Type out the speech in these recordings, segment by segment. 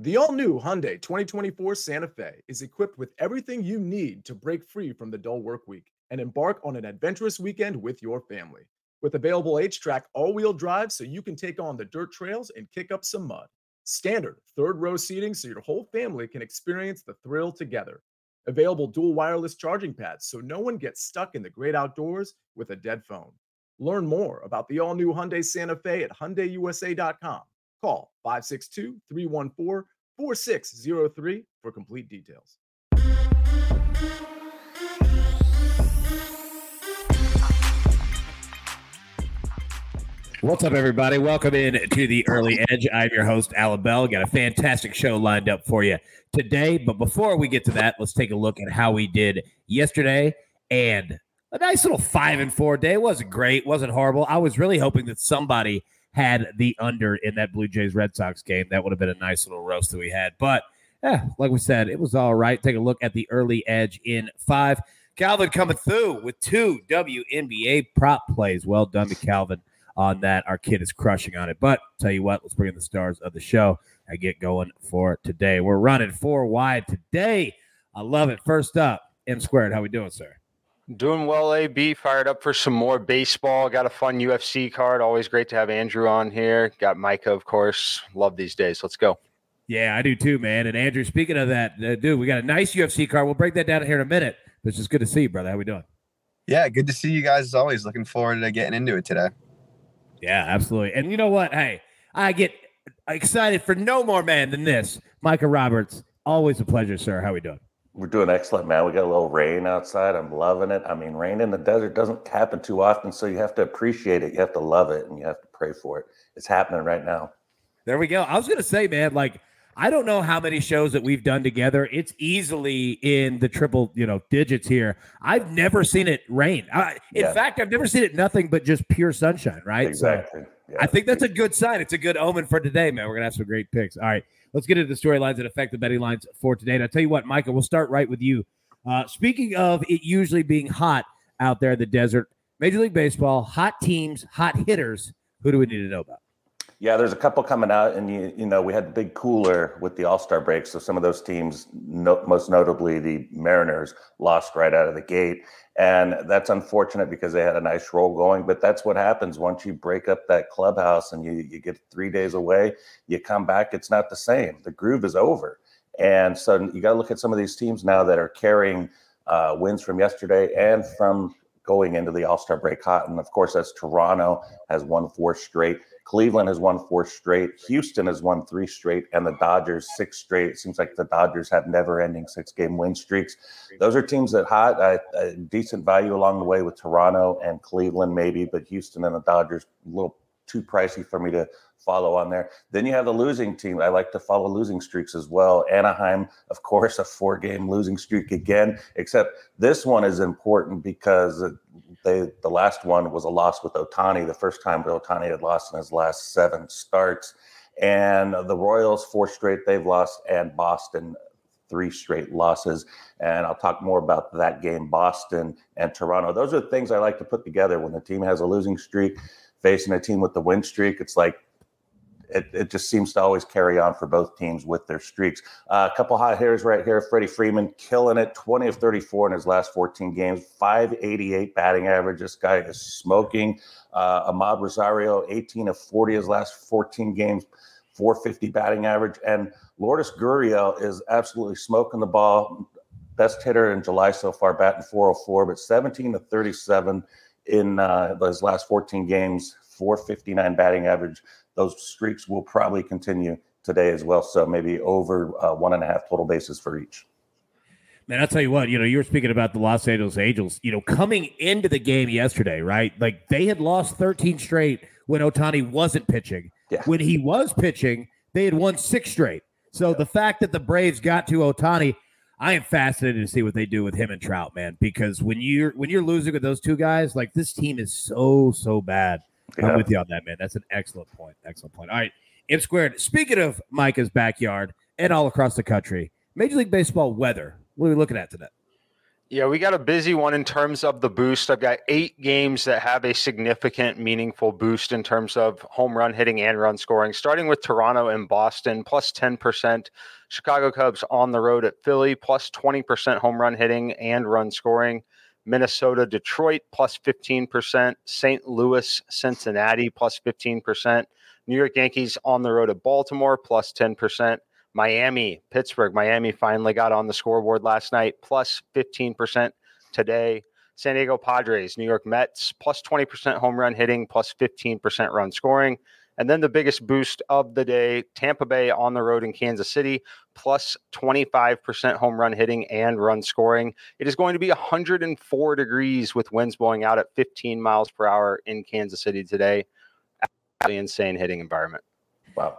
The all-new Hyundai 2024 Santa Fe is equipped with everything you need to break free from the dull work week and embark on an adventurous weekend with your family. With available H-Track all-wheel drive so you can take on the dirt trails and kick up some mud. Standard third-row seating so your whole family can experience the thrill together. Available dual wireless charging pads so no one gets stuck in the great outdoors with a dead phone. Learn more about the all-new Hyundai Santa Fe at HyundaiUSA.com. Call 562-314-4603 for complete details. What's up, everybody? Welcome in to the Early Edge. I'm your host, Alan Bell. Got a fantastic show lined up for you today. But before we get to that, let's take a look at how we did yesterday. And a nice little 5-4 day. Wasn't great. Wasn't horrible. I was really hoping that somebody had the under in that Blue Jays Red Sox game. That would have been a nice little roast that we had. But like we said, it was all right. Take a look at the Early Edge in 5. Calvin coming through with 2 WNBA prop plays. Well done to Calvin on that. Our kid is crushing on it. But tell you what, let's bring in the stars of the show and get going for today. We're running 4 wide today. I love it. First up, M Squared. How we doing, sir? Doing well, AB. Fired up for some more baseball. Got a fun UFC card. Always great to have Andrew on here. Got Micah, of course. Love these days. Let's go. Yeah, I do too, man. And Andrew, speaking of that, dude, we got a nice UFC card. We'll break that down here in a minute. It's just good to see you, brother. How we doing? Yeah, good to see you guys as always. Looking forward to getting into it today. Yeah, absolutely. And you know what? Hey, I get excited for no more man than this. Micah Roberts, always a pleasure, sir. How we doing? We're doing excellent, man. We got a little rain outside. I'm loving it. I mean, rain in the desert doesn't happen too often, so you have to appreciate it. You have to love it, and you have to pray for it. It's happening right now. There we go. I was going to say, man, like, I don't know how many shows that we've done together. It's easily in the triple, digits here. I've never seen it rain. In fact, I've never seen it nothing but just pure sunshine, right? Exactly. So I think that's a good sign. It's a good omen for today, man. We're going to have some great picks. All right, let's get into the storylines that affect the betting lines for today. And I'll tell you what, Micah, we'll start right with you. Speaking of it usually being hot out there in the desert, Major League Baseball, hot teams, hot hitters, who do we need to know about? Yeah, there's a couple coming out, and we had the big cooler with the All-Star break, so some of those teams, most notably the Mariners, lost right out of the gate, and that's unfortunate because they had a nice roll going, but that's what happens once you break up that clubhouse and you get 3 days away, you come back, it's not the same. The groove is over, and so you got to look at some of these teams now that are carrying wins from yesterday and from going into the All-Star break hot, and of course, that's Toronto has won 4 straight. Cleveland has won 4 straight. Houston has won 3 straight, and the Dodgers 6 straight. It seems like the Dodgers have never-ending 6-game win streaks. Those are teams that hot. Decent value along the way with Toronto and Cleveland, maybe, but Houston and the Dodgers a little too pricey for me to follow on there. Then you have the losing team. I like to follow losing streaks as well. Anaheim, of course, a 4-game losing streak again, except this one is important because the last one was a loss with Ohtani, the first time Ohtani had lost in his last 7 starts. And the Royals, 4 straight they've lost, and Boston, 3 straight losses. And I'll talk more about that game, Boston and Toronto. Those are the things I like to put together when the team has a losing streak, facing a team with the win streak. It's like, it just seems to always carry on for both teams with their streaks. A couple hot hitters right here. Freddie Freeman killing it, 20 of 34 in his last 14 games, 588 batting average. This guy is smoking. Ahmad Rosario, 18 of 40 his last 14 games, 450 batting average. And Lourdes Gurriel is absolutely smoking the ball. Best hitter in July so far, batting 404, but 17 of 37 in his last 14 games, 459 batting average. Those streaks will probably continue today as well. So maybe over 1.5 total bases for each. Man, I'll tell you what, you were speaking about the Los Angeles Angels, coming into the game yesterday, right? Like they had lost 13 straight when Ohtani wasn't pitching. Yeah. When he was pitching, they had won 6 straight. So the fact that the Braves got to Ohtani, I am fascinated to see what they do with him and Trout, man, because when you're losing with those two guys, like this team is so bad. Yeah. I'm with you on that, man. That's an excellent point. Excellent point. All right, M Squared. Speaking of Micah's backyard and all across the country, Major League Baseball weather. What are we looking at today? Yeah, we got a busy one in terms of the boost. I've got 8 games that have a significant, meaningful boost in terms of home run hitting and run scoring, starting with Toronto and Boston, plus 10%. Chicago Cubs on the road at Philly, plus 20% home run hitting and run scoring. Minnesota, Detroit, plus 15%. St. Louis, Cincinnati, plus 15%. New York Yankees on the road at Baltimore, plus 10%. Miami, Pittsburgh. Miami finally got on the scoreboard last night, plus 15% today. San Diego Padres, New York Mets, plus 20% home run hitting, plus 15% run scoring. And then the biggest boost of the day, Tampa Bay on the road in Kansas City, plus 25% home run hitting and run scoring. It is going to be 104 degrees with winds blowing out at 15 miles per hour in Kansas City today. Absolutely insane hitting environment. Wow.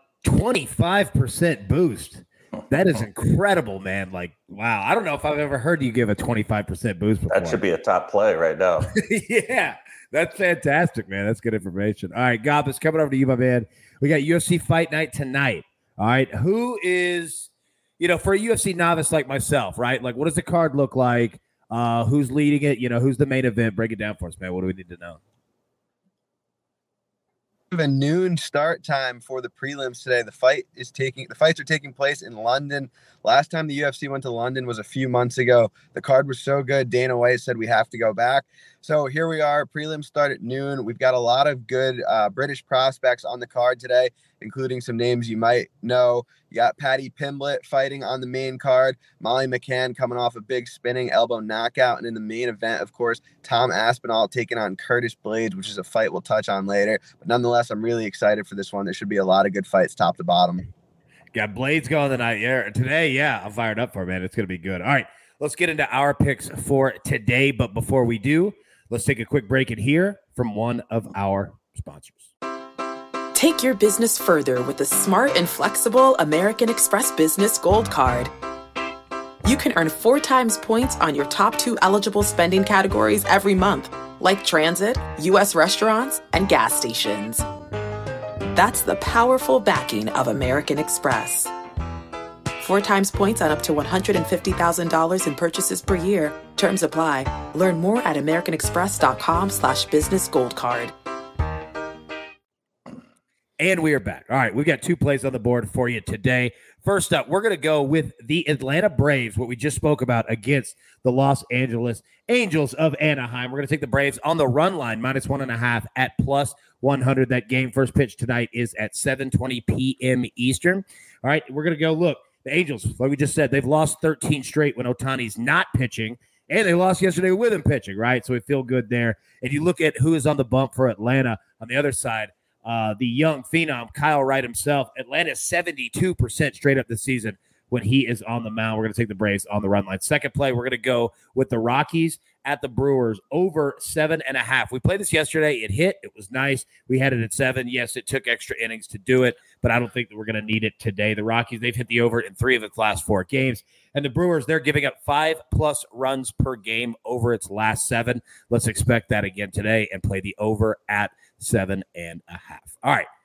25% boost. That is incredible, man. Like, wow. I don't know if I've ever heard you give a 25% boost before. That should be a top play right now. Yeah, that's fantastic, man. That's good information. All right, Gobbs, coming over to you, my man. We got UFC Fight Night tonight. All right, who is, for a UFC novice like myself, right? Like, what does the card look like? Who's leading it? Who's the main event? Break it down for us, man. What do we need to know? A noon start time for the prelims today. The fights are taking place in London. Last time the UFC went to London was a few months ago. The card was so good, Dana White said we have to go back. So here we are. Prelims start at noon. We've got a lot of good British prospects on the card today, including some names you might know. You got Paddy Pimblett fighting on the main card. Molly McCann coming off a big spinning elbow knockout. And in the main event, of course, Tom Aspinall taking on Curtis Blades, which is a fight we'll touch on later. But nonetheless, I'm really excited for this one. There should be a lot of good fights top to bottom. Got Blades going tonight. Yeah, today, yeah, I'm fired up for it, man. It's going to be good. All right, let's get into our picks for today. But before we do, let's take a quick break and hear from one of our sponsors. Take your business further with the smart and flexible American Express Business Gold Card. You can earn 4 times points on your top 2 eligible spending categories every month, like transit, U.S. restaurants, and gas stations. That's the powerful backing of American Express. 4 times points on up to $150,000 in purchases per year. Terms apply. Learn more at americanexpress.com/business gold card. And we are back. All right, we've got 2 plays on the board for you today. First up, we're going to go with the Atlanta Braves, what we just spoke about, against the Los Angeles Angels of Anaheim. We're going to take the Braves on the run line, -1.5 at plus 100. That game first pitch tonight is at 7:20 p.m. Eastern. All right, we're going to go look. The Angels, like we just said, they've lost 13 straight when Ohtani's not pitching, and they lost yesterday with him pitching, right? So we feel good there. And you look at who is on the bump for Atlanta on the other side. The young phenom, Kyle Wright himself. Atlanta's 72% straight up this season when he is on the mound. We're going to take the Braves on the run line. Second play, we're going to go with the Rockies at the Brewers over 7.5. We played this yesterday. It hit. It was nice. We had it at 7. Yes, it took extra innings to do it, but I don't think that we're going to need it today. The Rockies, they've hit the over in 3 of its last 4 games. And the Brewers, they're giving up 5+ runs per game over its last 7. Let's expect that again today and play the over at 7.5. All right.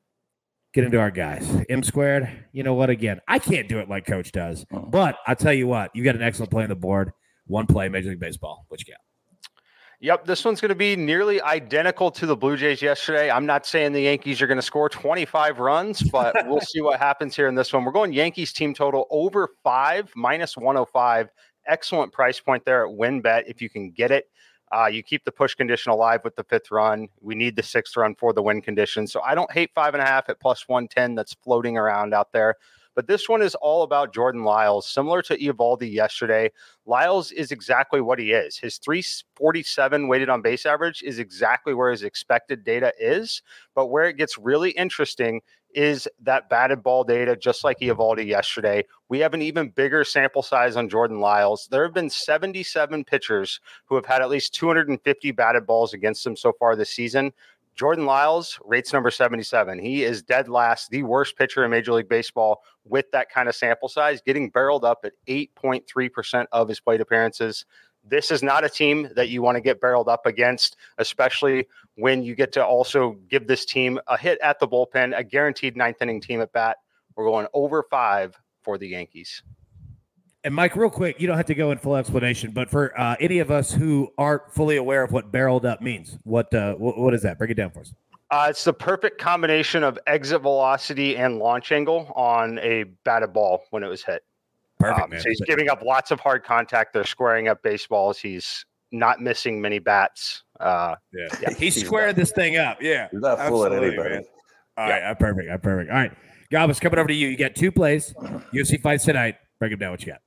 Get into our guys. M squared, you know what? Again, I can't do it like Coach does, but I'll tell you what, you got an excellent play on the board. 1 play, Major League Baseball. What you got? Yep, this one's going to be nearly identical to the Blue Jays yesterday. I'm not saying the Yankees are going to score 25 runs, but we'll see what happens here in this one. We're going Yankees team total over 5, -105. Excellent price point there at WinBet if you can get it. You keep the push condition alive with the 5th run. We need the 6th run for the win condition. So I don't hate 5.5 at plus 110 that's floating around out there. But this one is all about Jordan Lyles. Similar to Eovaldi yesterday, Lyles is exactly what he is. His 347 weighted on base average is exactly where his expected data is. But where it gets really interesting is that batted ball data, just like Eovaldi yesterday. We have an even bigger sample size on Jordan Lyles. There have been 77 pitchers who have had at least 250 batted balls against them so far this season. Jordan Lyles rates number 77. He is dead last, the worst pitcher in Major League Baseball with that kind of sample size, getting barreled up at 8.3% of his plate appearances. This is not a team that you want to get barreled up against, especially when you get to also give this team a hit at the bullpen, a guaranteed 9th inning team at bat. We're going over 5 for the Yankees. And Mike, real quick, you don't have to go in full explanation, but for any of us who aren't fully aware of what barreled up means, what is that? Break it down for us. It's the perfect combination of exit velocity and launch angle on a batted ball when it was hit. Perfect, man. So he's giving up lots of hard contact. They're squaring up baseballs. He's not missing many bats. Yeah. He's squaring this thing up. Yeah. He's not fooling anybody. Man. All right. Perfect. All right. Gabas, coming over to you. You got 2 plays. UFC fights tonight. Break them down. What you got?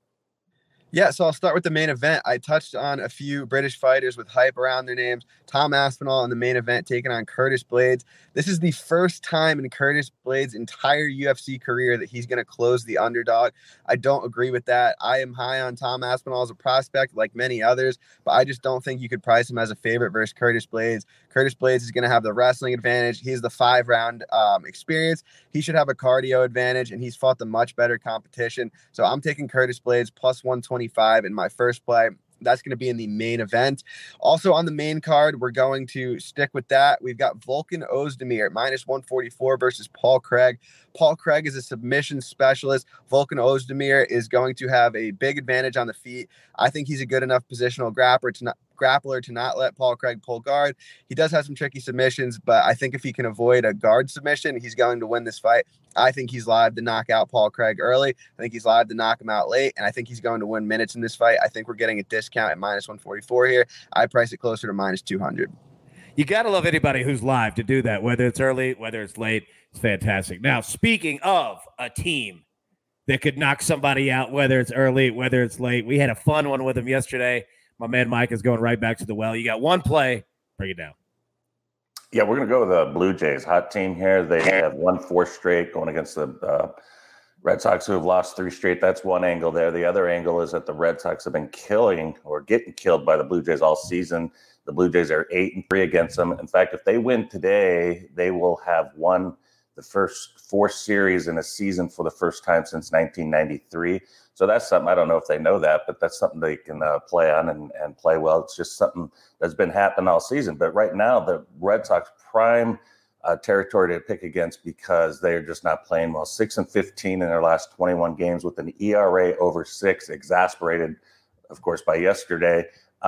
Yeah, so I'll start with the main event. I touched on a few British fighters with hype around their names. Tom Aspinall in the main event taking on Curtis Blades. This is the first time in Curtis Blades' entire UFC career that he's going to close the underdog. I don't agree with that. I am high on Tom Aspinall as a prospect, like many others, but I just don't think you could price him as a favorite versus Curtis Blades. Curtis Blades is going to have the wrestling advantage. He's the 5-round experience. He should have a cardio advantage, and he's fought the much better competition. So I'm taking Curtis Blades plus 125 in my first play. That's going to be in the main event. Also on the main card, we're going to stick with that. We've got Volkan Ozdemir at minus 144 versus Paul Craig. Paul Craig is a submission specialist. Volkan Ozdemir is going to have a big advantage on the feet. I think he's a good enough positional grappler to not let Paul Craig pull guard. He does have some tricky submissions, but I think if he can avoid a guard submission, he's going to win this fight. I think he's live to knock out Paul Craig early. I think he's live to knock him out late, and I think he's going to win minutes in this fight. I think we're getting a discount at minus 144 here. I price it closer to minus 200. You got to love anybody who's live to do that, whether it's early, whether it's late. It's fantastic. Now, speaking of a team that could knock somebody out, whether it's early, whether it's late, we had a fun one with him yesterday. My man Mike is going right back to the well. You got 1 play. Bring it down. Yeah, we're going to go with the Blue Jays. Hot team here. They have won 4 straight going against the Red Sox, who have lost 3 straight. That's one angle there. The other angle is that the Red Sox have been killing or getting killed by the Blue Jays all season. The Blue Jays are 8-3 against them. In fact, if they win today, they will have won the first 4 series in a season for the first time since 1993. So that's something, I don't know if they know that, but that's something they can play on and play well. It's just something that's been happening all season. But right now, the Red Sox prime territory to pick against because they're just not playing well. 6-15 in their last 21 games with an ERA over 6, exasperated, of course, by yesterday.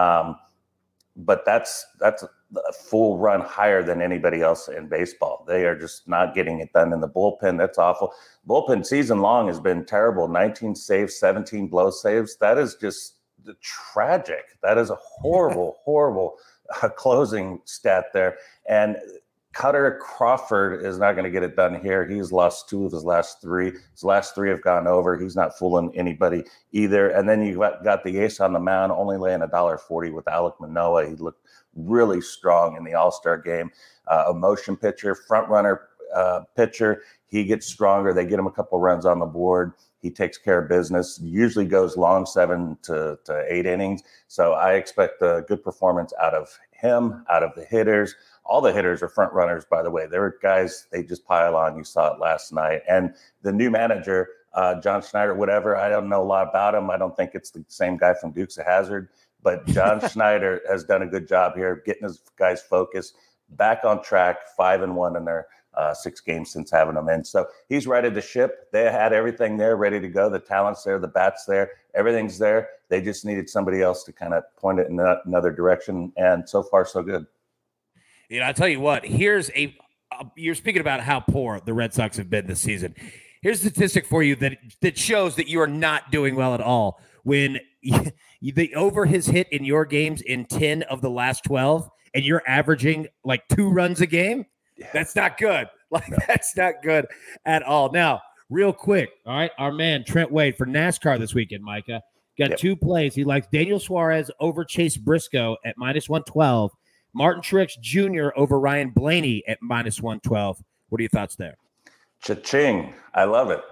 But that's a full run higher than anybody else in baseball. They are just not getting it done in the bullpen. That's awful. Bullpen season long has been terrible. 19 saves, 17 blow saves. That is just tragic. That is a horrible, horrible closing stat there. And Cutter Crawford is not going to get it done here. He's lost 2 of his last 3. His last 3 have gone over. He's not fooling anybody either. And then you got the ace on the mound, only laying $1.40 with Alek Manoah. He looked really strong in the All-Star game. A motion pitcher, front runner pitcher. He gets stronger. They get him a couple runs on the board. He takes care of business. Usually goes long 7 to 8 innings. So I expect a good performance out of him, out of the hitters. All the hitters are front runners, by the way. They're guys, they just pile on. You saw it last night. And the new manager, John Schneider, whatever, I don't know a lot about him. I don't think it's the same guy from Dukes of Hazzard. But John Schneider has done a good job here getting his guys focused, back on track, 5-1 in their 6 games since having them in. So he's righted the ship. They had everything there ready to go. The talent's there, the bat's there, everything's there. They just needed somebody else to kind of point it in another direction. And so far, so good. You know, I'll tell you what, here's you're speaking about how poor the Red Sox have been this season. Here's a statistic for you that shows that you are not doing well at all. When the over has hit in your games in 10 of the last 12, and you're averaging like 2 runs a game, that's not good. That's not good at all. Now, real quick, all right, our man Trent Wade for NASCAR this weekend, Micah, got 2 plays. He likes Daniel Suarez over Chase Briscoe at minus 112. Martin Truex Jr. over Ryan Blaney at minus 112. What are your thoughts there? Cha-ching. I love it.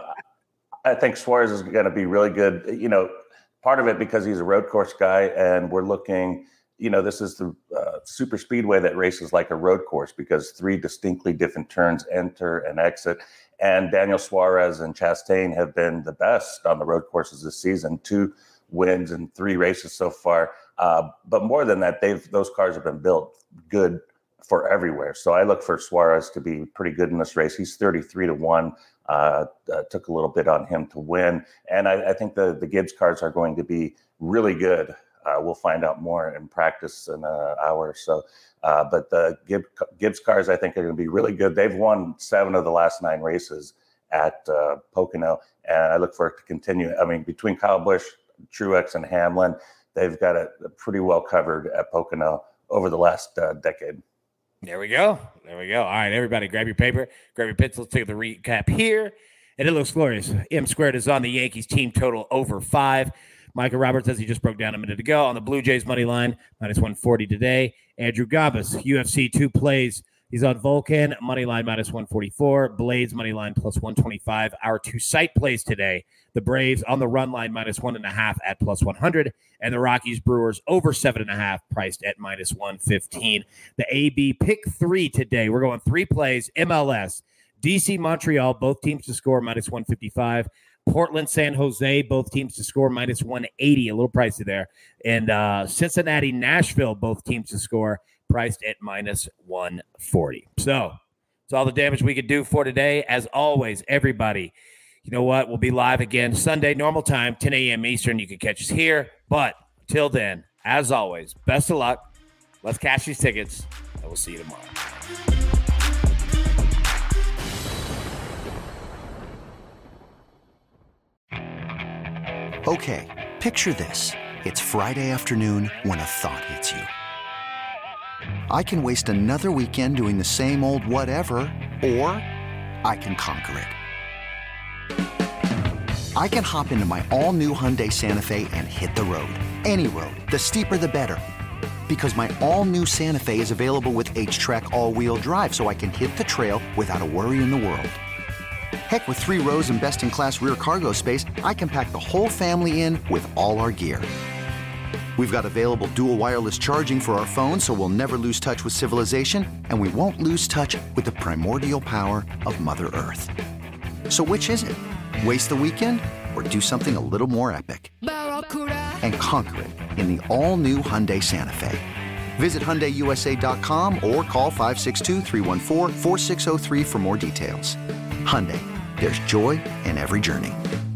I think Suarez is going to be really good. You know, part of it because he's a road course guy, and we're looking, you know, this is the super speedway that races like a road course because 3 distinctly different turns, enter and exit. And Daniel Suarez and Chastain have been the best on the road courses this season, 2 wins in 3 races so far. But more than that, those cars have been built good for everywhere. So I look for Suarez to be pretty good in this race. He's 33-1 took a little bit on him to win. And I think the Gibbs cars are going to be really good. We'll find out more in practice in an hour or so. But the Gibbs cars, I think, are going to be really good. They've won 7 of the last 9 races at Pocono, and I look for it to continue. I mean, between Kyle Busch, Truex, and Hamlin, they've got it pretty well covered at Pocono over the last decade. There we go. All right, everybody, grab your paper, grab your pencil. Let's take the recap here. And it looks glorious. M squared is on the Yankees team total over 5. Michael Roberts, as he just broke down a minute ago, on the Blue Jays money line, -140 today. Andrew Gambas, UFC 2 plays. He's on Vulcan, money line -144. Blades, money line +125. Our 2 site plays today. The Braves on the run line -1.5 at +100. And the Rockies Brewers over 7.5, priced at -115. The AB pick 3 today. We're going 3 plays. MLS, DC Montreal, both teams to score -155. Portland, San Jose, both teams to score -180, a little pricey there. And Cincinnati, Nashville, both teams to score, priced at -140. So it's all the damage we could do for today. As always, everybody, you know what? We'll be live again Sunday, normal time, 10 a.m. Eastern. You can catch us here. But till then, as always, best of luck. Let's cash these tickets, and we'll see you tomorrow. Okay, picture this. It's Friday afternoon when a thought hits you. I can waste another weekend doing the same old whatever, or I can conquer it. I can hop into my all-new Hyundai Santa Fe and hit the road. Any road. The steeper, the better. Because my all-new Santa Fe is available with H-Track all-wheel drive, so I can hit the trail without a worry in the world. Heck, with 3 rows and best-in-class rear cargo space, I can pack the whole family in with all our gear. We've got available dual wireless charging for our phones, so we'll never lose touch with civilization, and we won't lose touch with the primordial power of Mother Earth. So which is it? Waste the weekend or do something a little more epic? And conquer it in the all-new Hyundai Santa Fe. Visit HyundaiUSA.com or call 562-314-4603 for more details. Hyundai, there's joy in every journey.